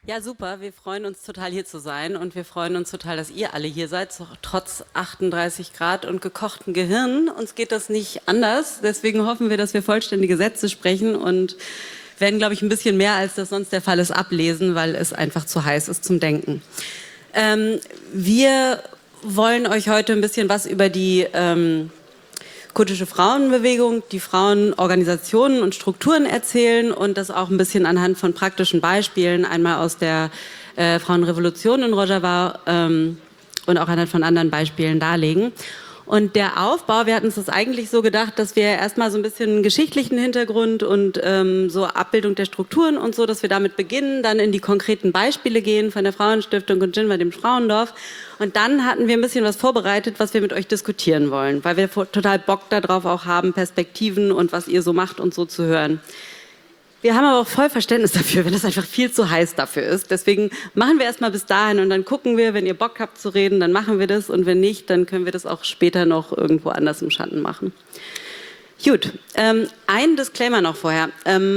Ja, super. Wir freuen uns total, hier zu sein und wir freuen uns total, dass ihr alle hier seid, trotz 38 Grad und gekochten Gehirn. Uns geht das nicht anders. Deswegen hoffen wir, dass wir vollständige Sätze sprechen und werden, glaube ich, ein bisschen mehr, als das sonst der Fall ist, ablesen, weil es einfach zu heiß ist zum Denken. Wir wollen euch heute ein bisschen was über die kurdische Frauenbewegung, die Frauenorganisationen und Strukturen erzählen und das auch ein bisschen anhand von praktischen Beispielen, einmal aus der Frauenrevolution in Rojava und auch anhand von anderen Beispielen darlegen. Und der Aufbau, wir hatten uns das eigentlich so gedacht, dass wir erstmal so ein bisschen einen geschichtlichen Hintergrund und so Abbildung der Strukturen und so, dass wir damit beginnen, dann in die konkreten Beispiele gehen von der Frauenstiftung und Jinwa, dem Frauendorf. Und dann hatten wir ein bisschen was vorbereitet, was wir mit euch diskutieren wollen, weil wir total Bock darauf auch haben, Perspektiven und was ihr so macht und so zu hören. Wir haben aber auch voll Verständnis dafür, wenn es einfach viel zu heiß dafür ist. Deswegen machen wir erstmal bis dahin und dann gucken wir, wenn ihr Bock habt zu reden, dann machen wir das. Und wenn nicht, dann können wir das auch später noch irgendwo anders im Schatten machen. Gut, ein Disclaimer noch vorher.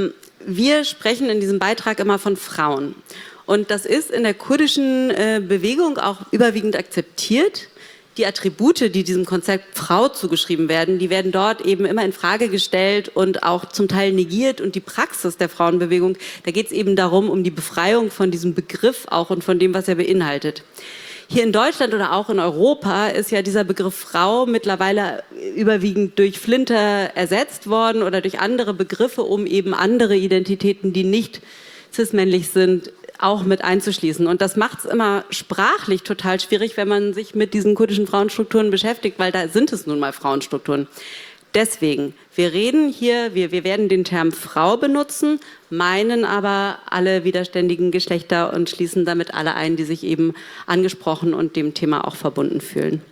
Wir sprechen in diesem Beitrag immer von Frauen. Und das ist in der kurdischen Bewegung auch überwiegend akzeptiert. Die Attribute, die diesem Konzept Frau zugeschrieben werden, die werden dort eben immer in Frage gestellt und auch zum Teil negiert. Und die Praxis der Frauenbewegung, da geht es eben darum, um die Befreiung von diesem Begriff auch und von dem, was er beinhaltet. Hier in Deutschland oder auch in Europa ist ja dieser Begriff Frau mittlerweile überwiegend durch Flinter ersetzt worden oder durch andere Begriffe, um eben andere Identitäten, die nicht cis-männlich sind, auch mit einzuschließen. Und das macht es immer sprachlich total schwierig, wenn man sich mit diesen kurdischen Frauenstrukturen beschäftigt, weil da sind es nun mal Frauenstrukturen. Deswegen, wir reden hier, wir werden den Term Frau benutzen, meinen aber alle widerständigen Geschlechter und schließen damit alle ein, die sich eben angesprochen und dem Thema auch verbunden fühlen.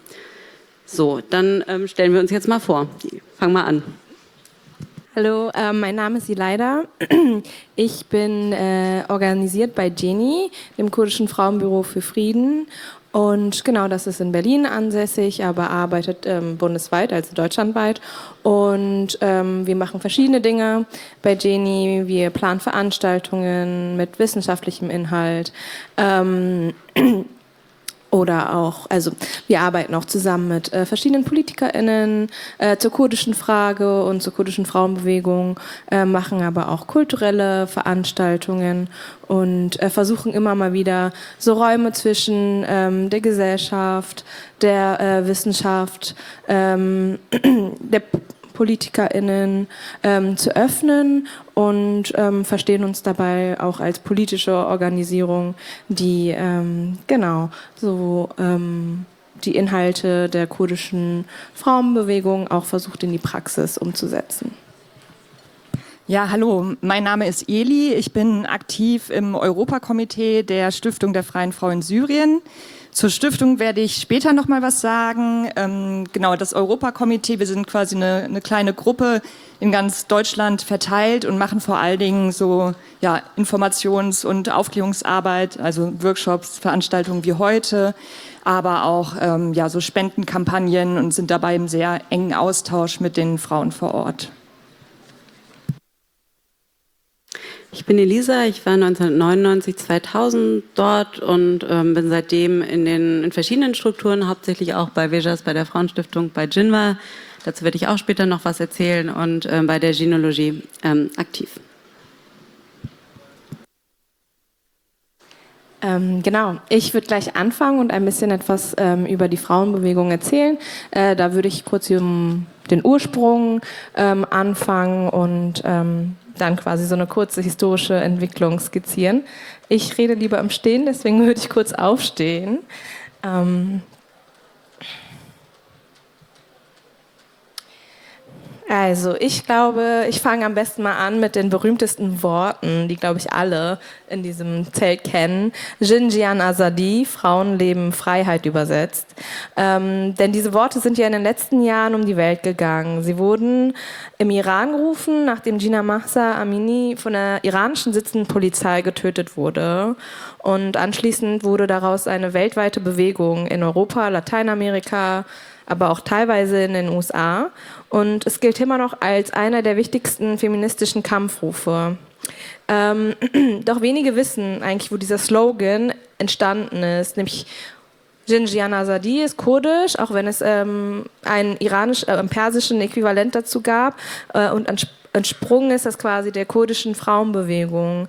So, dann stellen wir uns jetzt mal vor. Fang mal an. Hallo, mein Name ist Ilayda. Ich bin organisiert bei JENI, dem kurdischen Frauenbüro für Frieden. Und genau, das ist in Berlin ansässig, aber arbeitet bundesweit, also deutschlandweit. Und wir machen verschiedene Dinge bei JENI. Wir planen Veranstaltungen mit wissenschaftlichem Inhalt. Oder auch, also wir arbeiten auch zusammen mit verschiedenen PolitikerInnen zur kurdischen Frage und zur kurdischen Frauenbewegung, machen aber auch kulturelle Veranstaltungen und versuchen immer mal wieder so Räume zwischen der Gesellschaft, der Wissenschaft, der PolitikerInnen zu öffnen und verstehen uns dabei auch als politische Organisierung, die genau so die Inhalte der kurdischen Frauenbewegung auch versucht in die Praxis umzusetzen. Ja, hallo, mein Name ist Eli. Ich bin aktiv im Europakomitee der Stiftung der Freien Frau in Syrien. Zur Stiftung werde ich später noch mal was sagen. Genau, das Europakomitee, wir sind quasi eine kleine Gruppe in ganz Deutschland verteilt und machen vor allen Dingen so ja, Informations- und Aufklärungsarbeit, also Workshops, Veranstaltungen wie heute, aber auch ja, so Spendenkampagnen und sind dabei im sehr engen Austausch mit den Frauen vor Ort. Ich bin Elisa, ich war 1999, 2000 dort und bin seitdem in verschiedenen Strukturen, hauptsächlich auch bei Vejas, bei der Frauenstiftung, bei Jinwa, dazu werde ich auch später noch was erzählen, und bei der Gynäkologie aktiv. Genau, ich würde gleich anfangen und ein bisschen etwas über die Frauenbewegung erzählen. Da würde ich kurz den Ursprung anfangen und dann quasi so eine kurze historische Entwicklung skizzieren. Ich rede lieber im Stehen, deswegen würde ich kurz aufstehen. Also, ich glaube, ich fange am besten mal an mit den berühmtesten Worten, die, glaube ich, alle in diesem Zelt kennen. Jinjian Azadi, Frauenleben, Freiheit übersetzt. Denn diese Worte sind ja in den letzten Jahren um die Welt gegangen. Sie wurden im Iran gerufen, nachdem Jina Mahsa Amini von der iranischen sitzenden Polizei getötet wurde. Und anschließend wurde daraus eine weltweite Bewegung in Europa, Lateinamerika, aber auch teilweise in den USA. Und es gilt immer noch als einer der wichtigsten feministischen Kampfrufe. Doch wenige wissen eigentlich, wo dieser Slogan entstanden ist, nämlich Jinjian Azadi ist kurdisch, auch wenn es einen persischen Äquivalent dazu gab und entsprungen ist das quasi der kurdischen Frauenbewegung.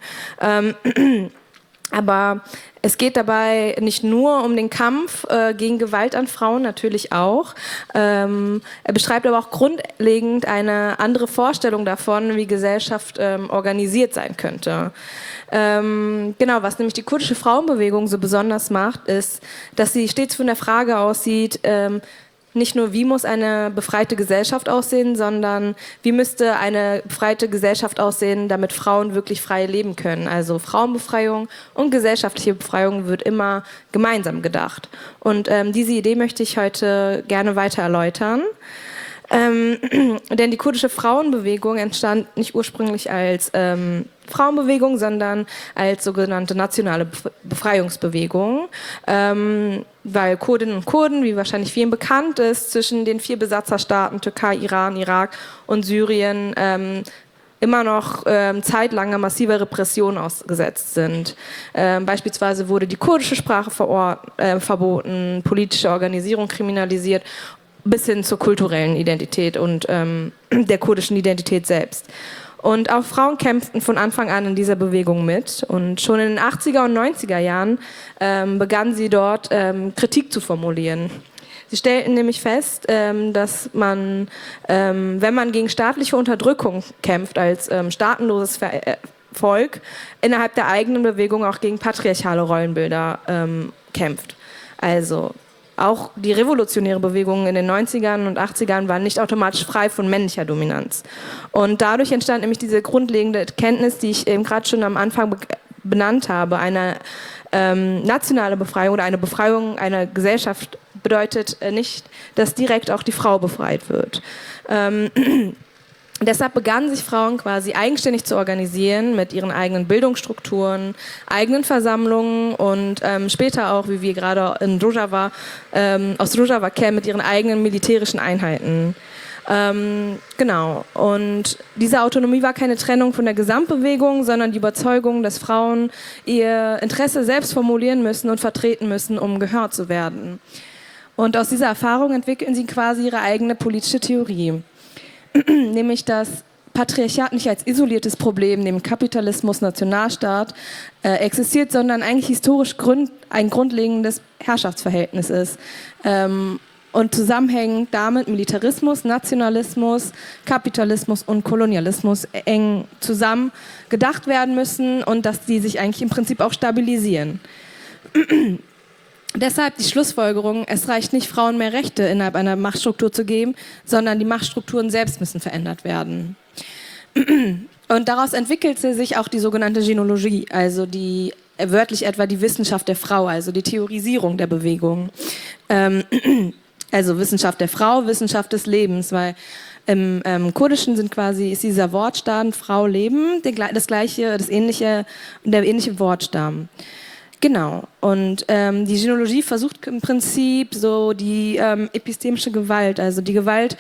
Aber es geht dabei nicht nur um den Kampf gegen Gewalt an Frauen, natürlich auch. Er beschreibt aber auch grundlegend eine andere Vorstellung davon, wie Gesellschaft organisiert sein könnte. Genau, was nämlich die kurdische Frauenbewegung so besonders macht, ist, dass sie stets von der Frage aussieht, nicht nur, wie muss eine befreite Gesellschaft aussehen, sondern wie müsste eine befreite Gesellschaft aussehen, damit Frauen wirklich frei leben können. Also Frauenbefreiung und gesellschaftliche Befreiung wird immer gemeinsam gedacht. Und diese Idee möchte ich heute gerne weiter erläutern. Denn die kurdische Frauenbewegung entstand nicht ursprünglich als Frauenbewegung, sondern als sogenannte nationale Befreiungsbewegung, weil Kurdinnen und Kurden, wie wahrscheinlich vielen bekannt ist, zwischen den 4 Besatzerstaaten Türkei, Iran, Irak und Syrien immer noch zeitlange massiver Repression ausgesetzt sind. Beispielsweise wurde die kurdische Sprache verboten, politische Organisierung kriminalisiert, bis hin zur kulturellen Identität und der kurdischen Identität selbst. Und auch Frauen kämpften von Anfang an in dieser Bewegung mit. Und schon in den 80er und 90er Jahren begannen sie dort Kritik zu formulieren. Sie stellten nämlich fest, dass man, wenn man gegen staatliche Unterdrückung kämpft, als staatenloses Volk, innerhalb der eigenen Bewegung auch gegen patriarchale Rollenbilder kämpft. Also auch die revolutionäre Bewegung in den 90ern und 80ern waren nicht automatisch frei von männlicher Dominanz. Und dadurch entstand nämlich diese grundlegende Erkenntnis, die ich eben gerade schon am Anfang benannt habe. Eine nationale Befreiung oder eine Befreiung einer Gesellschaft bedeutet nicht, dass direkt auch die Frau befreit wird. Deshalb begannen sich Frauen quasi eigenständig zu organisieren mit ihren eigenen Bildungsstrukturen, eigenen Versammlungen und später auch, wie wir gerade in Rojava, aus Rojava kennen, mit ihren eigenen militärischen Einheiten. Genau. Und diese Autonomie war keine Trennung von der Gesamtbewegung, sondern die Überzeugung, dass Frauen ihr Interesse selbst formulieren müssen und vertreten müssen, um gehört zu werden. Und aus dieser Erfahrung entwickeln sie quasi ihre eigene politische Theorie. Nämlich das Patriarchat nicht als isoliertes Problem neben Kapitalismus, Nationalstaat existiert, sondern eigentlich historisch ein grundlegendes Herrschaftsverhältnis ist. Und zusammenhängend damit Militarismus, Nationalismus, Kapitalismus und Kolonialismus eng zusammen gedacht werden müssen und dass die sich eigentlich im Prinzip auch stabilisieren. Deshalb die Schlussfolgerung, es reicht nicht, Frauen mehr Rechte innerhalb einer Machtstruktur zu geben, sondern die Machtstrukturen selbst müssen verändert werden. Und daraus entwickelte sich auch die sogenannte Gynäologie, also die wörtlich etwa die Wissenschaft der Frau, also die Theorisierung der Bewegung. Also Wissenschaft der Frau, Wissenschaft des Lebens, weil im Kurdischen ist dieser Wortstamm Frau, Leben der ähnliche Wortstamm. Genau. Und die Gynäologie versucht im Prinzip so die epistemische Gewalt, also die Gewalt,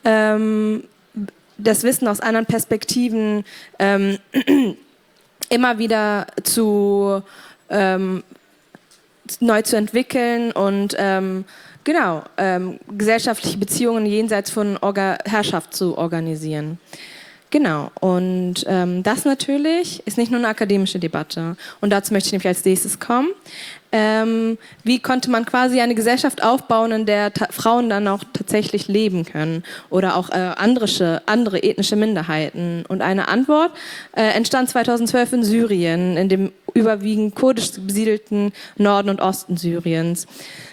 das Wissen aus anderen Perspektiven immer wieder neu zu entwickeln und gesellschaftliche Beziehungen jenseits von Herrschaft zu organisieren. Genau, und das natürlich ist nicht nur eine akademische Debatte. Und dazu möchte ich nämlich als nächstes kommen. Wie konnte man quasi eine Gesellschaft aufbauen, in der Frauen dann auch tatsächlich leben können oder auch andere ethnische Minderheiten? Und eine Antwort entstand 2012 in Syrien, in dem überwiegend kurdisch besiedelten Norden und Osten Syriens.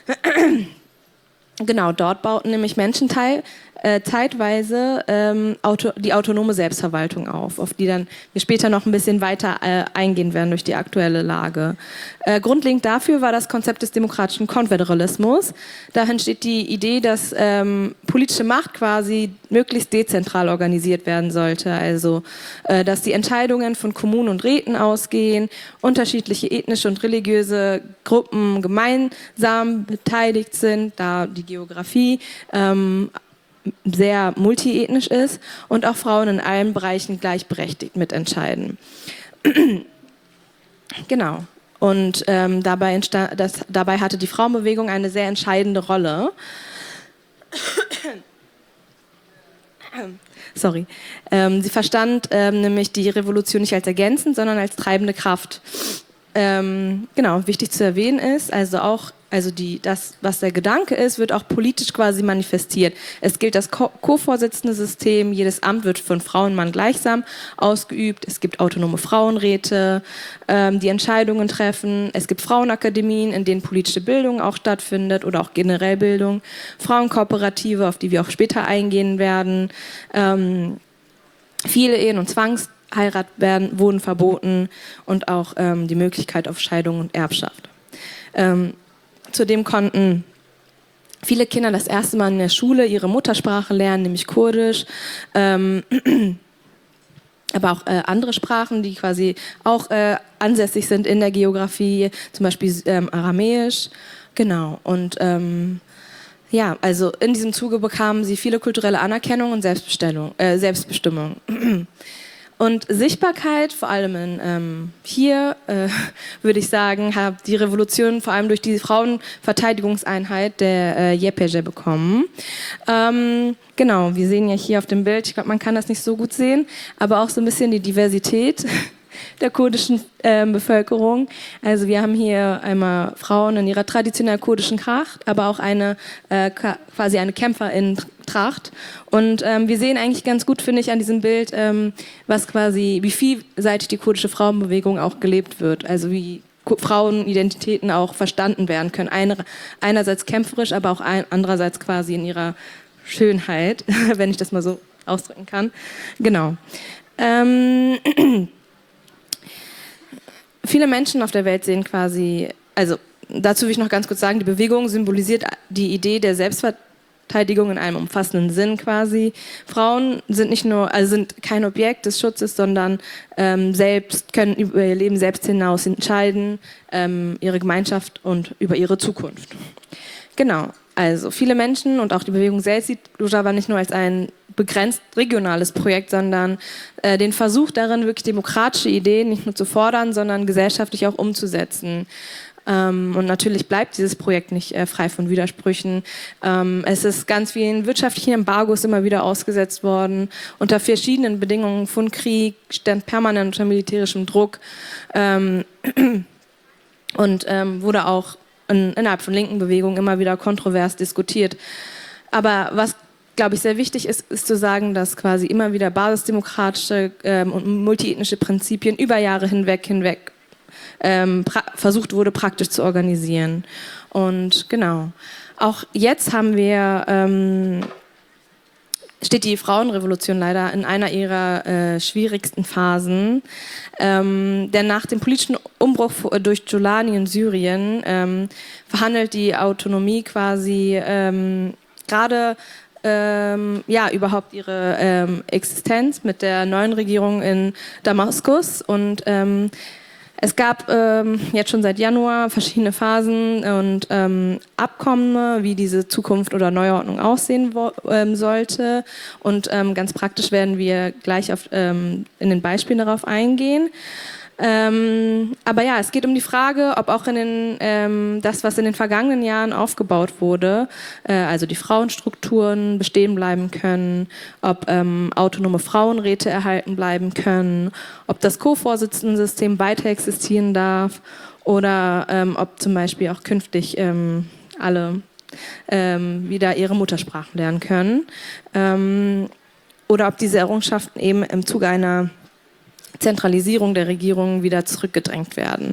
Genau, dort bauten nämlich Menschen zeitweise die autonome Selbstverwaltung auf die dann wir später noch ein bisschen weiter eingehen werden durch die aktuelle Lage. Grundlegend dafür war das Konzept des demokratischen Konföderalismus. Dahin steht die Idee, dass politische Macht quasi möglichst dezentral organisiert werden sollte, also dass die Entscheidungen von Kommunen und Räten ausgehen, unterschiedliche ethnische und religiöse Gruppen gemeinsam beteiligt sind, da die Geografie sehr multiethnisch ist und auch Frauen in allen Bereichen gleichberechtigt mitentscheiden. Genau. Und dabei hatte die Frauenbewegung eine sehr entscheidende Rolle. Sorry. Sie verstand nämlich die Revolution nicht als ergänzend, sondern als treibende Kraft. Genau, wichtig zu erwähnen ist, das, was der Gedanke ist, wird auch politisch quasi manifestiert. Es gilt das Co-Vorsitzende-System, jedes Amt wird von Frau und Mann gleichsam ausgeübt, es gibt autonome Frauenräte, die Entscheidungen treffen, es gibt Frauenakademien, in denen politische Bildung auch stattfindet oder auch generell Bildung, Frauenkooperative, auf die wir auch später eingehen werden, viele Ehen und Zwangsheirat wurden verboten und auch die Möglichkeit auf Scheidung und Erbschaft. Zudem konnten viele Kinder das erste Mal in der Schule ihre Muttersprache lernen, nämlich Kurdisch, aber auch andere Sprachen, die quasi auch ansässig sind in der Geografie, zum Beispiel Aramäisch. Genau. Und ja, also in diesem Zuge bekamen sie viele kulturelle Anerkennung und Selbstbestimmung. Und Sichtbarkeit, vor allem hier, würde ich sagen, hat die Revolution vor allem durch die Frauenverteidigungseinheit der YPG bekommen. Genau, wir sehen ja hier auf dem Bild, ich glaube, man kann das nicht so gut sehen, aber auch so ein bisschen die Diversität der kurdischen Bevölkerung. Also wir haben hier einmal Frauen in ihrer traditionell kurdischen Tracht, aber auch quasi eine Kämpferin-Tracht. Und wir sehen eigentlich ganz gut, finde ich, an diesem Bild, wie vielseitig die kurdische Frauenbewegung auch gelebt wird. Also wie Frauenidentitäten auch verstanden werden können. Einerseits kämpferisch, aber auch andererseits quasi in ihrer Schönheit, wenn ich das mal so ausdrücken kann. Genau. Viele Menschen auf der Welt sehen quasi, also dazu will ich noch ganz kurz sagen, die Bewegung symbolisiert die Idee der Selbstverteidigung in einem umfassenden Sinn quasi. Frauen sind sind kein Objekt des Schutzes, sondern können über ihr Leben selbst hinaus entscheiden, ihre Gemeinschaft und über ihre Zukunft. Genau. Also viele Menschen und auch die Bewegung selbst sieht Rojava nicht nur als ein begrenzt regionales Projekt, sondern den Versuch darin, wirklich demokratische Ideen nicht nur zu fordern, sondern gesellschaftlich auch umzusetzen. Und natürlich bleibt dieses Projekt nicht frei von Widersprüchen. Es ist ganz vielen wirtschaftlichen Embargos immer wieder ausgesetzt worden, unter verschiedenen Bedingungen von Krieg, stand permanent unter militärischem Druck und wurde auch innerhalb von linken Bewegungen immer wieder kontrovers diskutiert. Aber was, glaube ich, sehr wichtig ist, ist zu sagen, dass quasi immer wieder basisdemokratische und multiethnische Prinzipien über Jahre hinweg versucht wurde, praktisch zu organisieren. Und genau, auch jetzt steht die Frauenrevolution leider in einer ihrer schwierigsten Phasen. Denn nach dem politischen Umbruch durch Giuliani in Syrien verhandelt die Autonomie quasi gerade überhaupt ihre Existenz mit der neuen Regierung in Damaskus. Und es gab jetzt schon seit Januar verschiedene Phasen und Abkommen, wie diese Zukunft oder Neuordnung aussehen sollte. Und ganz praktisch werden wir gleich in den Beispielen darauf eingehen. Aber ja, es geht um die Frage, ob auch das, was in den vergangenen Jahren aufgebaut wurde, also die Frauenstrukturen bestehen bleiben können, ob autonome Frauenräte erhalten bleiben können, ob das Co-Vorsitzendensystem weiter existieren darf oder ob zum Beispiel auch künftig alle wieder ihre Muttersprachen lernen können. Oder ob diese Errungenschaften eben im Zuge einer Zentralisierung der Regierung wieder zurückgedrängt werden.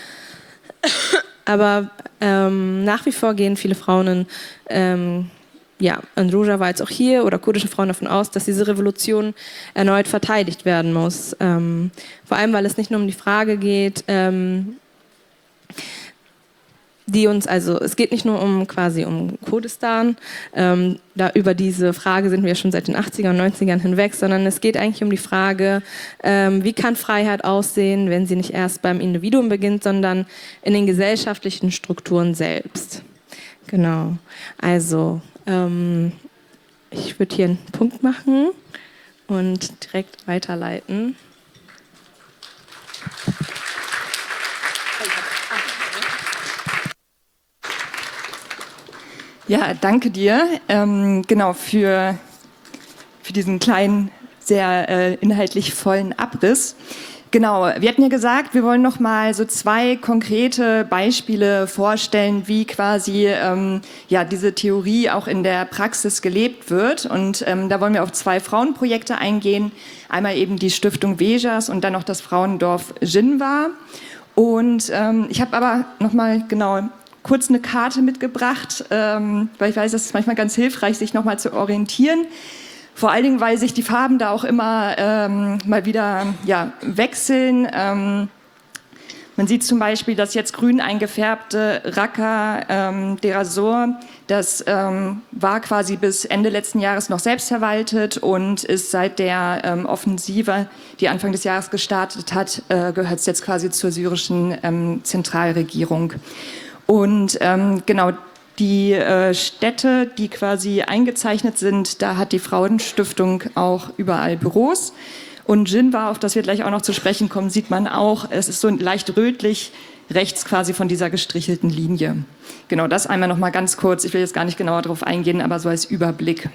Aber nach wie vor gehen viele Frauen in Rojava als auch hier oder kurdische Frauen davon aus, dass diese Revolution erneut verteidigt werden muss. Vor allem, weil es nicht nur um die Frage geht, es geht nicht nur um Kurdistan, über diese Frage sind wir schon seit den 80er und 90ern hinweg, sondern es geht eigentlich um die Frage, wie kann Freiheit aussehen, wenn sie nicht erst beim Individuum beginnt, sondern in den gesellschaftlichen Strukturen selbst. Genau, also ich würde hier einen Punkt machen und direkt weiterleiten. Ja, danke dir. Genau, für diesen kleinen, sehr inhaltlich vollen Abriss. Genau, wir hatten ja gesagt, wir wollen noch mal so 2 konkrete Beispiele vorstellen, wie quasi diese Theorie auch in der Praxis gelebt wird. Und da wollen wir auf 2 Frauenprojekte eingehen. Einmal eben die Stiftung Vejas und dann noch das Frauendorf Jinwa. Und ich habe aber noch mal kurz eine Karte mitgebracht, weil ich weiß, das ist manchmal ganz hilfreich, sich noch mal zu orientieren. Vor allen Dingen, weil sich die Farben da auch immer mal wieder wechseln. Man sieht zum Beispiel das jetzt grün eingefärbte Raqqa Deir das war quasi bis Ende letzten Jahres noch selbstverwaltet und ist seit der Offensive, die Anfang des Jahres gestartet hat, gehört es jetzt quasi zur syrischen Zentralregierung. Und die Städte, die quasi eingezeichnet sind, da hat die Frauenstiftung auch überall Büros. Und Jinwa, auf das wir gleich auch noch zu sprechen kommen, sieht man auch, es ist so leicht rötlich, rechts quasi von dieser gestrichelten Linie. Genau, das einmal noch mal ganz kurz. Ich will jetzt gar nicht genauer darauf eingehen, aber so als Überblick.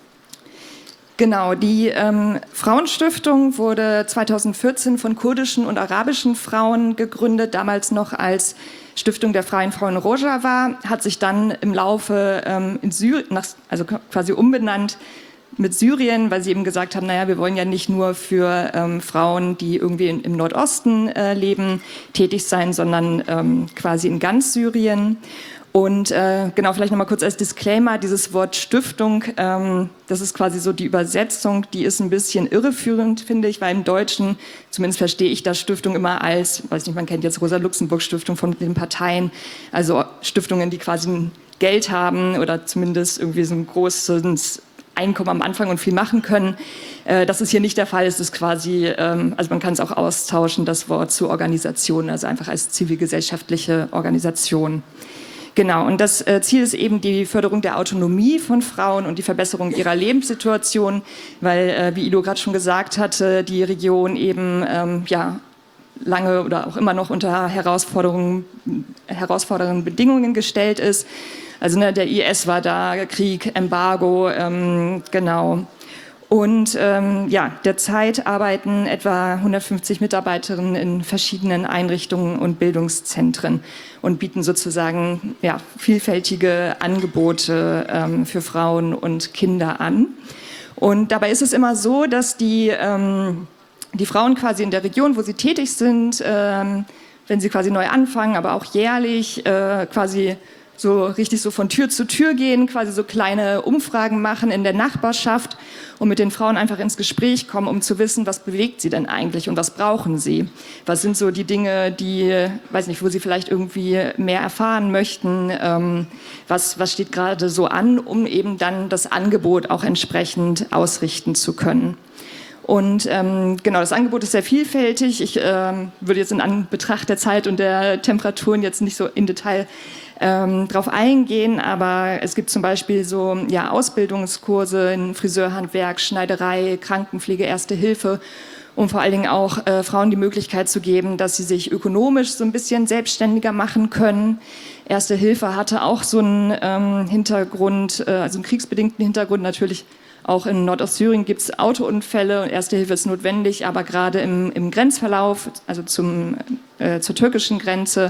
Genau, die Frauenstiftung wurde 2014 von kurdischen und arabischen Frauen gegründet, damals noch als Stiftung der Freien Frauen Rojava, hat sich dann im Laufe in Syrien, also quasi umbenannt mit Syrien, weil sie eben gesagt haben, naja, wir wollen ja nicht nur für Frauen, die irgendwie im Nordosten leben, tätig sein, sondern quasi in ganz Syrien. Und vielleicht nochmal kurz als Disclaimer, dieses Wort Stiftung, das ist quasi so die Übersetzung, die ist ein bisschen irreführend, finde ich, weil im Deutschen, zumindest verstehe ich das Stiftung immer als, weiß nicht, man kennt jetzt Rosa-Luxemburg-Stiftung von den Parteien, also Stiftungen, die quasi ein Geld haben oder zumindest irgendwie so ein großes Einkommen am Anfang und viel machen können. Das ist hier nicht der Fall, es ist quasi, also man kann es auch austauschen, das Wort zu Organisation, also einfach als zivilgesellschaftliche Organisation. Genau, und das Ziel ist eben die Förderung der Autonomie von Frauen und die Verbesserung ihrer Lebenssituation, weil, wie Ilo gerade schon gesagt hatte, die Region eben lange oder auch immer noch unter herausfordernden Bedingungen gestellt ist. Also der IS war da, Krieg, Embargo, genau. Und derzeit arbeiten etwa 150 Mitarbeiterinnen in verschiedenen Einrichtungen und Bildungszentren und bieten sozusagen vielfältige Angebote für Frauen und Kinder an. Und dabei ist es immer so, dass die Frauen quasi in der Region, wo sie tätig sind, wenn sie quasi neu anfangen, aber auch jährlich quasi so richtig so von Tür zu Tür gehen, quasi so kleine Umfragen machen in der Nachbarschaft und mit den Frauen einfach ins Gespräch kommen, um zu wissen, was bewegt sie denn eigentlich und was brauchen sie? Was sind so die Dinge, die, weiß nicht, wo sie vielleicht irgendwie mehr erfahren möchten? Was steht gerade so an, um eben dann das Angebot auch entsprechend ausrichten zu können? Und das Angebot ist sehr vielfältig. Ich würde jetzt in Anbetracht der Zeit und der Temperaturen jetzt nicht so in Detail drauf eingehen, aber es gibt zum Beispiel so Ausbildungskurse in Friseurhandwerk, Schneiderei, Krankenpflege, Erste Hilfe, um vor allen Dingen auch Frauen die Möglichkeit zu geben, dass sie sich ökonomisch so ein bisschen selbstständiger machen können. Erste Hilfe hatte auch so einen Hintergrund, also einen kriegsbedingten Hintergrund natürlich. Auch in Nordostsyrien gibt es Autounfälle und Erste Hilfe ist notwendig, aber gerade im Grenzverlauf, also zur türkischen Grenze,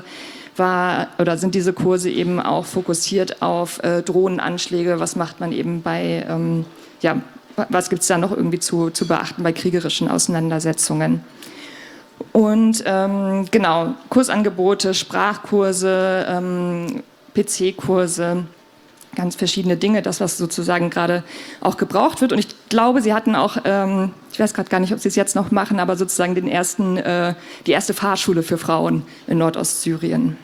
sind diese Kurse eben auch fokussiert auf Drohnenanschläge. Was macht man eben bei, was gibt es da noch irgendwie zu beachten bei kriegerischen Auseinandersetzungen? Und Kursangebote, Sprachkurse, PC-Kurse, ganz verschiedene Dinge, das, was sozusagen gerade auch gebraucht wird. Und ich glaube, Sie hatten auch, ich weiß gerade gar nicht, ob Sie es jetzt noch machen, aber sozusagen die erste Fahrschule für Frauen in Nordostsyrien.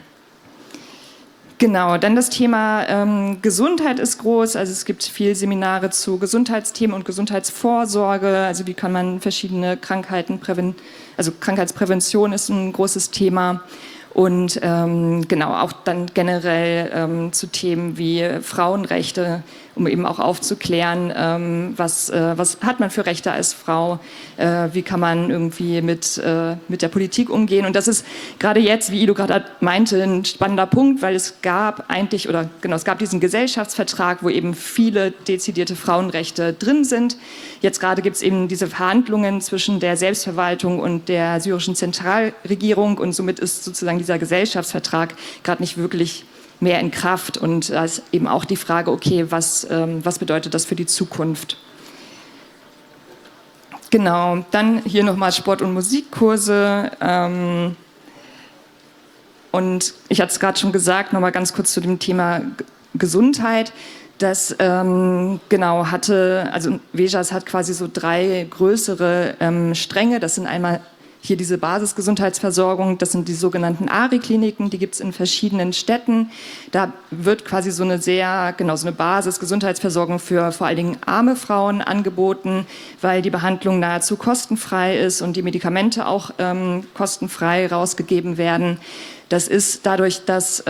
Genau, dann das Thema Gesundheit ist groß. Also es gibt viele Seminare zu Gesundheitsthemen und Gesundheitsvorsorge. Also wie kann man verschiedene Krankheiten also Krankheitsprävention ist ein großes Thema. Und auch dann generell zu Themen wie Frauenrechte, um eben auch aufzuklären, was hat man für Rechte als Frau, wie kann man irgendwie mit der Politik umgehen. Und das ist gerade jetzt, wie Ido gerade meinte, ein spannender Punkt, weil es gab diesen Gesellschaftsvertrag, wo eben viele dezidierte Frauenrechte drin sind. Jetzt gerade gibt es eben diese Verhandlungen zwischen der Selbstverwaltung und der syrischen Zentralregierung und somit ist sozusagen dieser Gesellschaftsvertrag gerade nicht wirklich mehr in Kraft. Und da ist eben auch die Frage, okay, was bedeutet das für die Zukunft? Genau, dann hier nochmal Sport- und Musikkurse. Und ich hatte es gerade schon gesagt, nochmal ganz kurz zu dem Thema Gesundheit. Das Vejas hat quasi so 3 größere Stränge. Das sind einmal hier diese Basisgesundheitsversorgung, das sind die sogenannten ARI-Kliniken, die gibt es in verschiedenen Städten. Da wird quasi so eine Basisgesundheitsversorgung für vor allen Dingen arme Frauen angeboten, weil die Behandlung nahezu kostenfrei ist und die Medikamente auch kostenfrei rausgegeben werden. Das ist dadurch, dass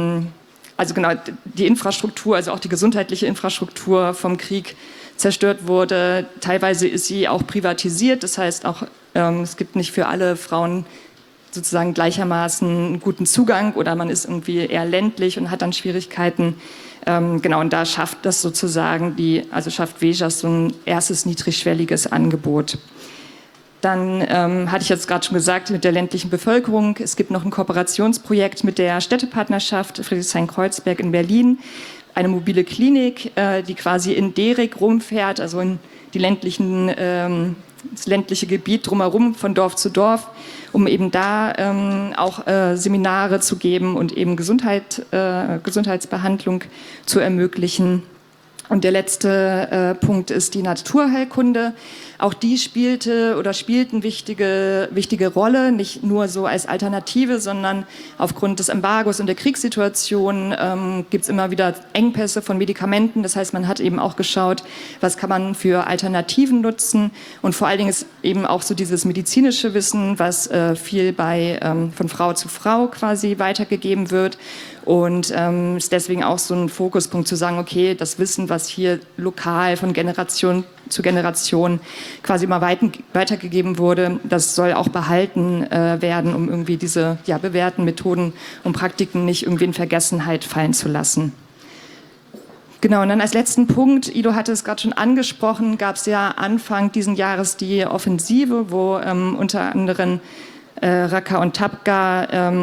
die Infrastruktur, also auch die gesundheitliche Infrastruktur vom Krieg zerstört wurde. Teilweise ist sie auch privatisiert, das heißt auch, es gibt nicht für alle Frauen sozusagen gleichermaßen guten Zugang oder man ist irgendwie eher ländlich und hat dann Schwierigkeiten. Und da schafft das sozusagen schafft Vejas so ein erstes niedrigschwelliges Angebot. Dann hatte ich jetzt gerade schon gesagt, mit der ländlichen Bevölkerung. Es gibt noch ein Kooperationsprojekt mit der Städtepartnerschaft Friedrichshain-Kreuzberg in Berlin. Eine mobile Klinik, die quasi in Derik rumfährt, also in das ländliche Gebiet drumherum von Dorf zu Dorf, um eben da auch Seminare zu geben und eben Gesundheitsbehandlung zu ermöglichen. Und der letzte Punkt ist die Naturheilkunde. Auch die spielt eine wichtige Rolle, nicht nur so als Alternative, sondern aufgrund des Embargos und der Kriegssituation gibt es immer wieder Engpässe von Medikamenten. Das heißt, man hat eben auch geschaut, was kann man für Alternativen nutzen. Und vor allen Dingen ist eben auch so dieses medizinische Wissen, was viel von Frau zu Frau quasi weitergegeben wird. Und ist deswegen auch so ein Fokuspunkt zu sagen, okay, das Wissen, was hier lokal von Generation zu Generation quasi immer weitergegeben wurde, das soll auch behalten werden, um irgendwie diese bewährten Methoden und Praktiken nicht irgendwie in Vergessenheit fallen zu lassen. Genau, und dann als letzten Punkt, Ido hatte es gerade schon angesprochen, gab es ja Anfang diesen Jahres die Offensive, wo unter anderem Raqqa und Tabqa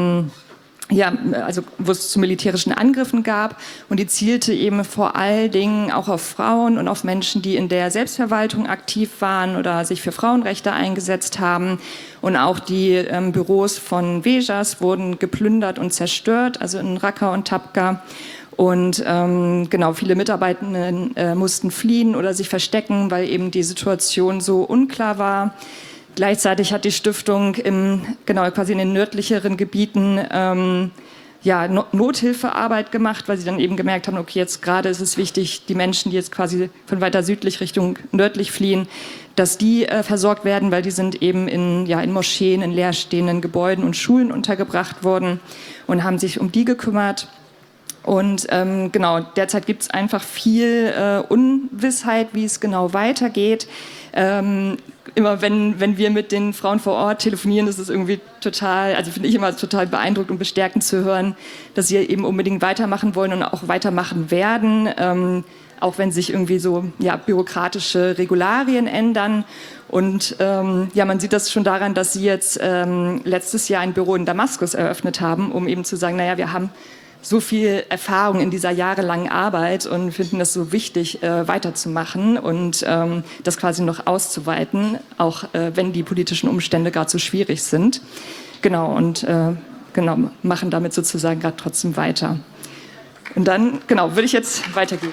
wo es zu militärischen Angriffen gab und die zielte eben vor allen Dingen auch auf Frauen und auf Menschen, die in der Selbstverwaltung aktiv waren oder sich für Frauenrechte eingesetzt haben. Und auch die Büros von Vejas wurden geplündert und zerstört, also in Raqqa und Tabqa. Und viele Mitarbeitenden mussten fliehen oder sich verstecken, weil eben die Situation so unklar war. Gleichzeitig hat die Stiftung quasi in den nördlicheren Gebieten Nothilfearbeit gemacht, weil sie dann eben gemerkt haben, okay, jetzt gerade ist es wichtig, die Menschen, die jetzt quasi von weiter südlich Richtung nördlich fliehen, dass die versorgt werden, weil die sind eben in Moscheen, in leerstehenden Gebäuden und Schulen untergebracht worden und haben sich um die gekümmert. Und derzeit gibt es einfach viel Ungewissheit, wie es genau weitergeht. Immer wenn wir mit den Frauen vor Ort telefonieren, ist es irgendwie finde ich immer total beeindruckend und bestärkend zu hören, dass sie eben unbedingt weitermachen wollen und auch weitermachen werden, auch wenn sich irgendwie so bürokratische Regularien ändern. Und man sieht das schon daran, dass sie jetzt letztes Jahr ein Büro in Damaskus eröffnet haben, um eben zu sagen, wir haben so viel Erfahrung in dieser jahrelangen Arbeit und finden das so wichtig, weiterzumachen und das quasi noch auszuweiten, auch wenn die politischen Umstände gerade so schwierig sind. Machen damit sozusagen gerade trotzdem weiter. Und dann, würde ich jetzt weitergeben.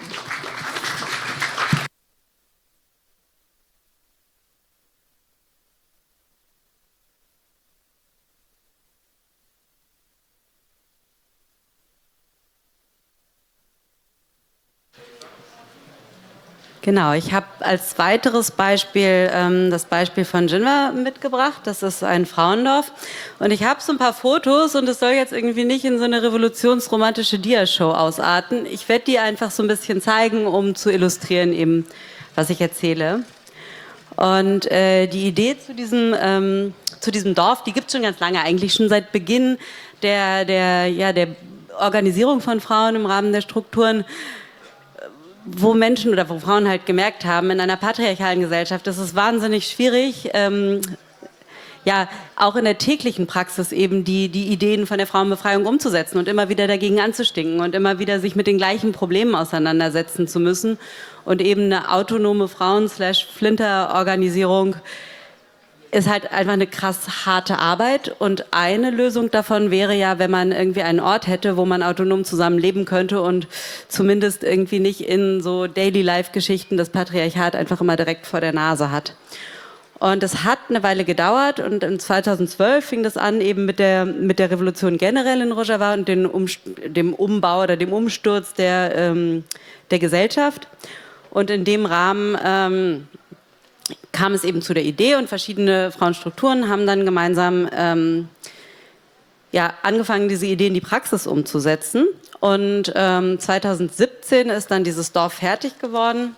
Genau, ich habe als weiteres Beispiel das Beispiel von Jinwa mitgebracht. Das ist ein Frauendorf. Und ich habe so ein paar Fotos und es soll jetzt irgendwie nicht in so eine revolutionsromantische Dia-Show ausarten. Ich werde die einfach so ein bisschen zeigen, um zu illustrieren, eben, was ich erzähle. Und die Idee zu diesem Dorf, die gibt es schon ganz lange, eigentlich schon seit Beginn der Organisierung von Frauen im Rahmen der Strukturen, wo Menschen oder wo Frauen halt gemerkt haben, in einer patriarchalen Gesellschaft ist es wahnsinnig schwierig, auch in der täglichen Praxis eben die Ideen von der Frauenbefreiung umzusetzen und immer wieder dagegen anzustinken und immer wieder sich mit den gleichen Problemen auseinandersetzen zu müssen und eben eine autonome Frauen-Flinter-Organisierung ist halt einfach eine krass harte Arbeit und eine Lösung davon wäre ja, wenn man irgendwie einen Ort hätte, wo man autonom zusammen leben könnte und zumindest irgendwie nicht in so Daily-Life-Geschichten das Patriarchat einfach immer direkt vor der Nase hat. Und es hat eine Weile gedauert und in 2012 fing das an eben mit der Revolution generell in Rojava und dem Umbau oder dem Umsturz der Gesellschaft. Und in dem Rahmen kam es eben zu der Idee und verschiedene Frauenstrukturen haben dann gemeinsam angefangen, diese Idee in die Praxis umzusetzen. Und 2017 ist dann dieses Dorf fertig geworden.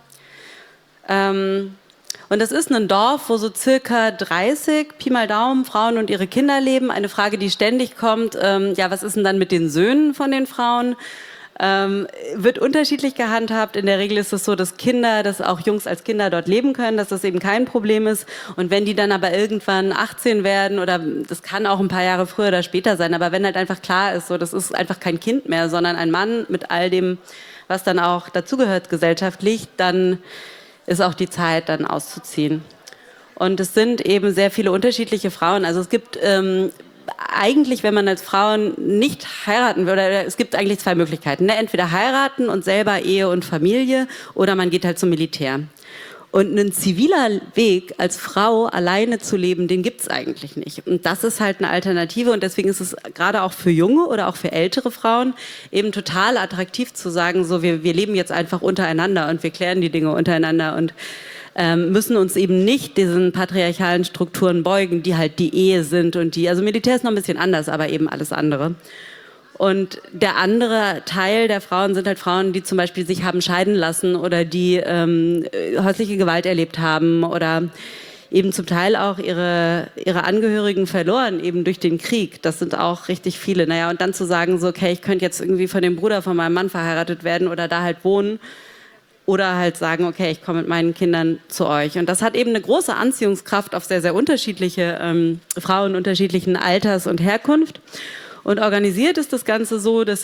Und es ist ein Dorf, wo so circa 30, Pi mal Daumen, Frauen und ihre Kinder leben. Eine Frage, die ständig kommt, was ist denn dann mit den Söhnen von den Frauen? Wird unterschiedlich gehandhabt. In der Regel ist es so, dass auch Jungs als Kinder dort leben können, dass das eben kein Problem ist. Und wenn die dann aber irgendwann 18 werden oder das kann auch ein paar Jahre früher oder später sein, aber wenn halt einfach klar ist, so das ist einfach kein Kind mehr, sondern ein Mann mit all dem, was dann auch dazugehört gesellschaftlich, dann ist auch die Zeit, dann auszuziehen. Und es sind eben sehr viele unterschiedliche Frauen. Also es gibt eigentlich, wenn man als Frauen nicht heiraten will, oder es gibt eigentlich zwei Möglichkeiten. Ne? Entweder heiraten und selber Ehe und Familie oder man geht halt zum Militär. Und ein ziviler Weg als Frau alleine zu leben, den gibt's eigentlich nicht. Und das ist halt eine Alternative und deswegen ist es gerade auch für junge oder auch für ältere Frauen eben total attraktiv zu sagen, so wir leben jetzt einfach untereinander und wir klären die Dinge untereinander und müssen uns eben nicht diesen patriarchalen Strukturen beugen, die halt die Ehe sind und also Militär ist noch ein bisschen anders, aber eben alles andere. Und der andere Teil der Frauen sind halt Frauen, die zum Beispiel sich haben scheiden lassen oder die häusliche Gewalt erlebt haben oder eben zum Teil auch ihre Angehörigen verloren, eben durch den Krieg. Das sind auch richtig viele. Naja, und dann zu sagen, so, okay, ich könnte jetzt irgendwie von dem Bruder von meinem Mann verheiratet werden oder da halt wohnen. Oder halt sagen, okay, ich komme mit meinen Kindern zu euch. Und das hat eben eine große Anziehungskraft auf sehr, sehr unterschiedliche Frauen unterschiedlichen Alters und Herkunft. Und organisiert ist das Ganze so, dass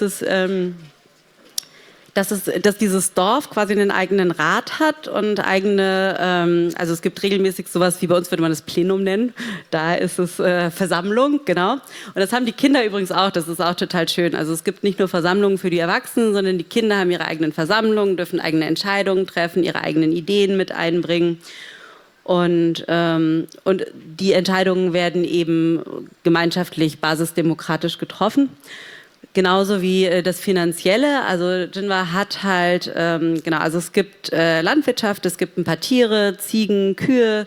dieses Dorf quasi einen eigenen Rat hat und eigene, also es gibt regelmäßig sowas, wie bei uns würde man das Plenum nennen, da ist es Versammlung, genau. Und das haben die Kinder übrigens auch, das ist auch total schön. Also es gibt nicht nur Versammlungen für die Erwachsenen, sondern die Kinder haben ihre eigenen Versammlungen, dürfen eigene Entscheidungen treffen, ihre eigenen Ideen mit einbringen. Und die Entscheidungen werden eben gemeinschaftlich basisdemokratisch getroffen. Genauso wie das Finanzielle. Also Jinwa hat halt, also es gibt Landwirtschaft, es gibt ein paar Tiere, Ziegen, Kühe,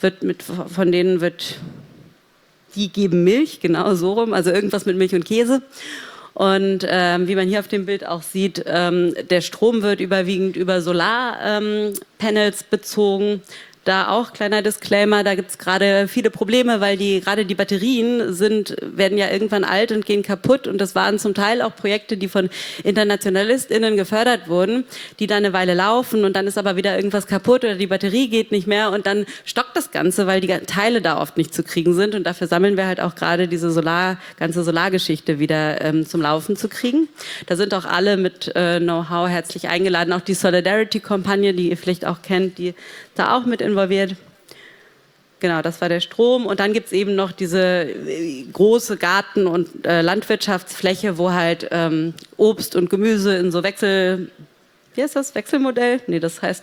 die geben Milch, genau so rum, also irgendwas mit Milch und Käse. Und wie man hier auf dem Bild auch sieht, der Strom wird überwiegend über Solarpanels bezogen. Da auch kleiner Disclaimer, da gibt's gerade viele Probleme, weil gerade die Batterien werden ja irgendwann alt und gehen kaputt. Und das waren zum Teil auch Projekte, die von InternationalistInnen gefördert wurden, die dann eine Weile laufen und dann ist aber wieder irgendwas kaputt oder die Batterie geht nicht mehr und dann stockt das Ganze, weil die Teile da oft nicht zu kriegen sind. Und dafür sammeln wir halt auch gerade diese ganze Solargeschichte wieder zum Laufen zu kriegen. Da sind auch alle mit Know-how herzlich eingeladen. Auch die Solidarity-Kampagne, die ihr vielleicht auch kennt, die da auch mit involviert. Genau, das war der Strom. Und dann gibt es eben noch diese große Garten- und Landwirtschaftsfläche, wo halt Obst und Gemüse in so Wechselmodell? Nee, das heißt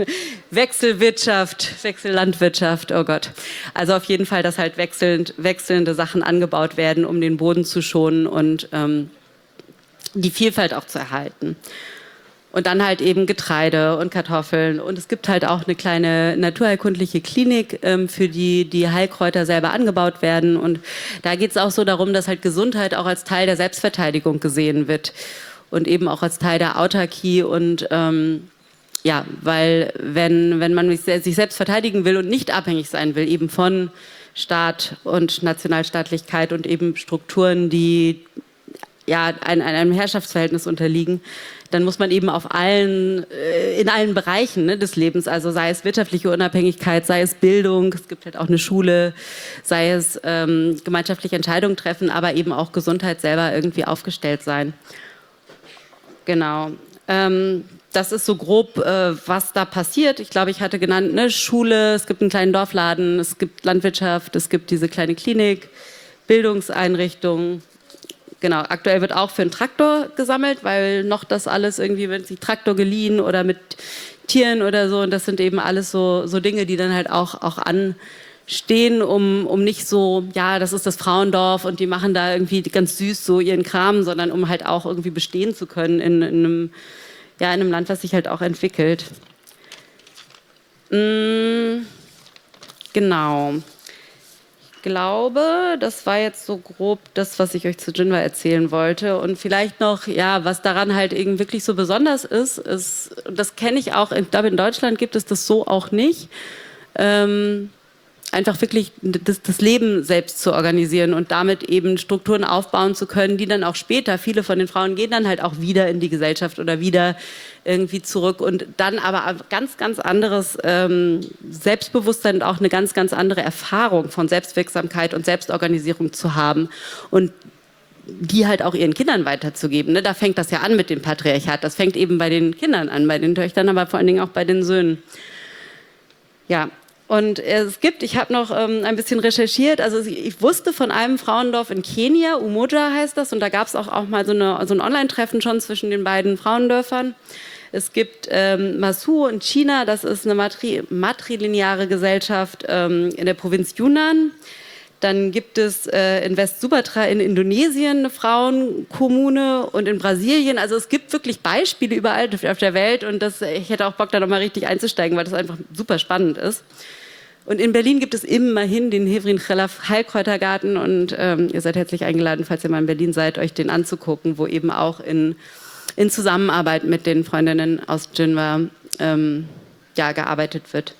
Wechsellandwirtschaft, oh Gott. Also auf jeden Fall, dass halt wechselnde Sachen angebaut werden, um den Boden zu schonen und die Vielfalt auch zu erhalten. Und dann halt eben Getreide und Kartoffeln. Und es gibt halt auch eine kleine naturheilkundliche Klinik, für die Heilkräuter selber angebaut werden. Und da geht es auch so darum, dass halt Gesundheit auch als Teil der Selbstverteidigung gesehen wird. Und eben auch als Teil der Autarkie. Und ja, weil wenn man sich selbst verteidigen will und nicht abhängig sein will, eben von Staat und Nationalstaatlichkeit und eben Strukturen, die ja einem Herrschaftsverhältnis unterliegen, dann muss man eben in allen Bereichen, ne, des Lebens, also sei es wirtschaftliche Unabhängigkeit, sei es Bildung, es gibt halt auch eine Schule, sei es gemeinschaftliche Entscheidungen treffen, aber eben auch Gesundheit selber irgendwie aufgestellt sein. Genau. Das ist so grob, was da passiert. Ich glaube, ich hatte genannt, ne, Schule, es gibt einen kleinen Dorfladen, es gibt Landwirtschaft, es gibt diese kleine Klinik, Bildungseinrichtungen. Genau, aktuell wird auch für einen Traktor gesammelt, weil noch das alles irgendwie, wird sich Traktor geliehen oder mit Tieren oder so. Und das sind eben alles so Dinge, die dann halt auch anstehen, um nicht so, ja, das ist das Frauendorf und die machen da irgendwie ganz süß so ihren Kram, sondern um halt auch irgendwie bestehen zu können in einem Land, was sich halt auch entwickelt. Genau. Ich glaube, das war jetzt so grob das, was ich euch zu Jinwa erzählen wollte. Und vielleicht noch, ja, was daran halt eben wirklich so besonders ist, das kenne ich auch, ich glaube in Deutschland gibt es das so auch nicht, einfach wirklich das Leben selbst zu organisieren und damit eben Strukturen aufbauen zu können, die dann auch später, viele von den Frauen gehen dann halt auch wieder in die Gesellschaft oder wieder irgendwie zurück und dann aber ganz, ganz anderes Selbstbewusstsein und auch eine ganz, ganz andere Erfahrung von Selbstwirksamkeit und Selbstorganisierung zu haben und die halt auch ihren Kindern weiterzugeben. Ne? Da fängt das ja an mit dem Patriarchat. Das fängt eben bei den Kindern an, bei den Töchtern, aber vor allen Dingen auch bei den Söhnen. Ja. Und ich habe noch ein bisschen recherchiert, also ich wusste von einem Frauendorf in Kenia, Umoja heißt das, und da gab es auch mal so ein Online-Treffen schon zwischen den beiden Frauendörfern. Es gibt Masu in China, das ist eine matrilineare Gesellschaft in der Provinz Yunnan. Dann gibt es in West-Sumatra in Indonesien eine Frauenkommune und in Brasilien. Also es gibt wirklich Beispiele überall auf der Welt und ich hätte auch Bock, da nochmal richtig einzusteigen, weil das einfach super spannend ist. Und in Berlin gibt es immerhin den Hevrin Khelaf Heilkräutergarten und ihr seid herzlich eingeladen, falls ihr mal in Berlin seid, euch den anzugucken, wo eben auch in Zusammenarbeit mit den Freundinnen aus Jinwa gearbeitet wird.